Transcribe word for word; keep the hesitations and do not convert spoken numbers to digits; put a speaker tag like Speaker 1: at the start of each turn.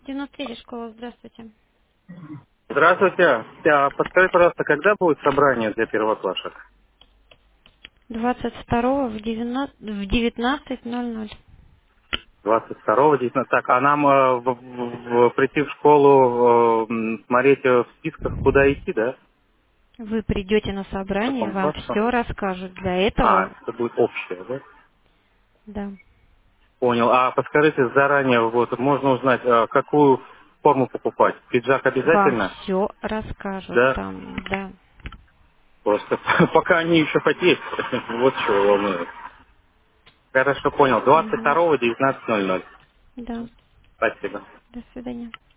Speaker 1: девяносто три школа, здравствуйте.
Speaker 2: Здравствуйте. А, подскажите, пожалуйста, когда будет собрание для первоклашек?
Speaker 1: двадцать второго в девятнадцать ноль ноль.
Speaker 2: двадцать второго, девятнадцатого. Так, а нам э, в- в- в- прийти в школу, э, м, смотреть э, в списках, куда идти, да?
Speaker 1: Вы придете на
Speaker 2: В
Speaker 1: собрание,
Speaker 2: каком
Speaker 1: вам
Speaker 2: классе?
Speaker 1: все расскажут. Для
Speaker 2: А,
Speaker 1: этого,
Speaker 2: это будет общее, да?
Speaker 1: да,
Speaker 2: Понял. А подскажите заранее, вот, можно узнать, э, какую форму покупать? Пиджак
Speaker 1: вам
Speaker 2: обязательно?
Speaker 1: все расскажут
Speaker 2: Да.
Speaker 1: там, да.
Speaker 2: Просто пока они еще хоть есть, вот чего волнует. Хорошо, понял. двадцать
Speaker 1: Мгм.
Speaker 2: второго, девятнадцать ноль ноль.
Speaker 1: Да,
Speaker 2: Спасибо.
Speaker 1: до свидания.